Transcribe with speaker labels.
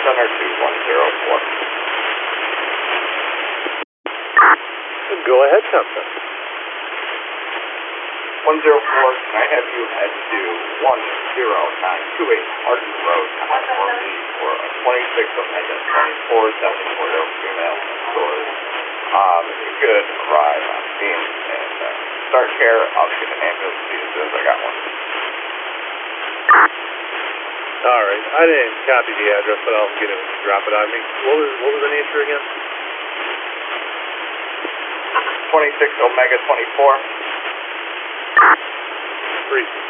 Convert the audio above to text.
Speaker 1: Center to 104.
Speaker 2: Go ahead, Thompson.
Speaker 1: 104, can I have you head to 10928 Martin Road, Concord for a 26 Omega 24 Toyota female stores. If you could arrive on scene and start care, I'll get an ambulance to you as soon as I got one.
Speaker 2: All right, I didn't copy the address, but I'll get it when you drop it on me. What was the nature again?
Speaker 1: 26 Omega 24.
Speaker 2: 3.